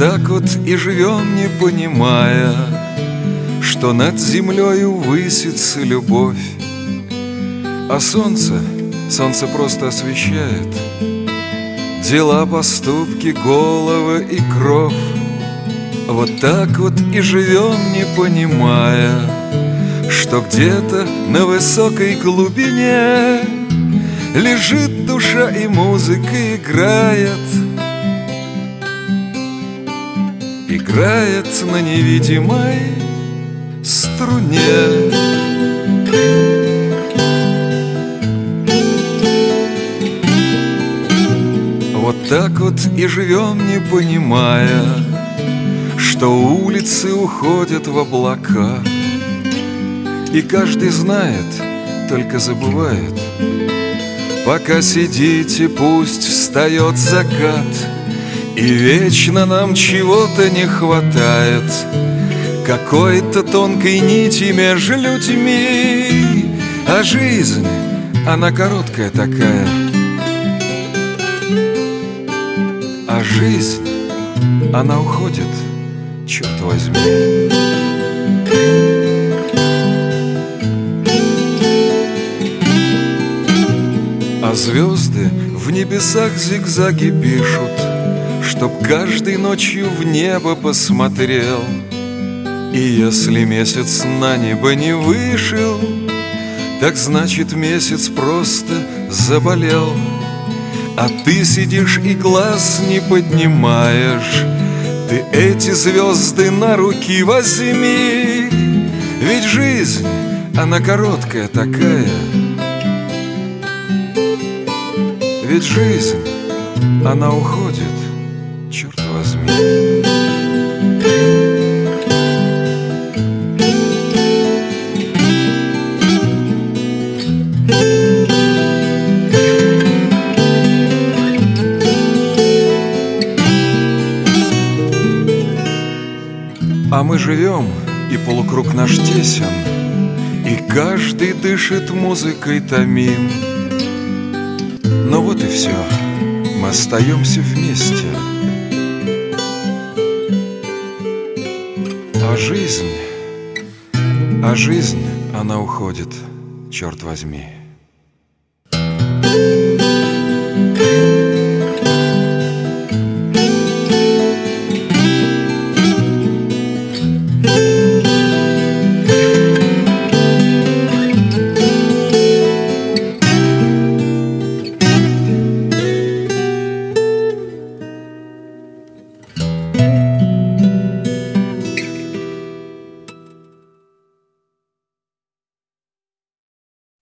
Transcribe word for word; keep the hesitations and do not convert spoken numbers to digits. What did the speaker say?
так вот и живем, не понимая, что над землею высится любовь. А солнце, солнце просто освещает дела, поступки, головы и кровь. Вот так вот и живем, не понимая, что где-то на высокой глубине лежит душа, и музыка играет, играет на невидимой струне. Вот так вот и живем, не понимая, что улицы уходят в облака, и каждый знает, только забывает. Пока сидите, пусть встает закат, и вечно нам чего-то не хватает, какой-то тонкой нити между людьми. А жизнь, она короткая такая, а жизнь, она уходит, черт возьми. А звезды в небесах зигзаги пишут, чтоб каждый ночью в небо посмотрел. И если месяц на небо не вышел, так значит месяц просто заболел. А ты сидишь и глаз не поднимаешь, ты эти звезды на руки возьми. Ведь жизнь, она короткая такая, ведь жизнь, она уходит, черт возьми. А мы живем, и полукруг наш тесен, и каждый дышит музыкой томим. Но вот и все, мы остаемся вместе. А жизнь, а жизнь, она уходит, черт возьми.